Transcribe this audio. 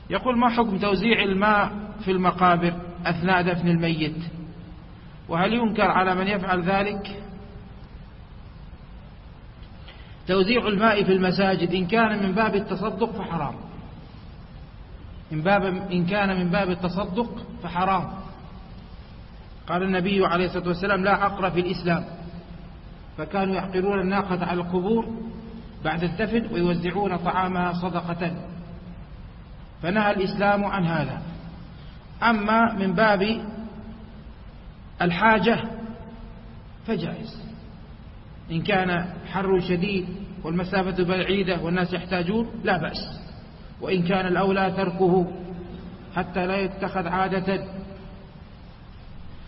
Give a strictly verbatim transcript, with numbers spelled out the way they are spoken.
يقول: ما حكم توزيع الماء في المقابر أثناء دفن الميت؟ وهل ينكر على من يفعل ذلك؟ توزيع الماء في المساجد إن كان من باب التصدق فحرام، إن, باب إن كان من باب التصدق فحرام. قال النبي عليه الصلاة والسلام: لا حقر في الإسلام، فكانوا يحقرون الناقة على القبور بعد الدفن ويوزعون طعامها صدقة، فنهى الإسلام عن هذا. أما من باب الحاجة فجائز، إن كان حر شديد والمسافة بعيدة والناس يحتاجون لا بأس، وإن كان الأولى تركه حتى لا يتخذ عادة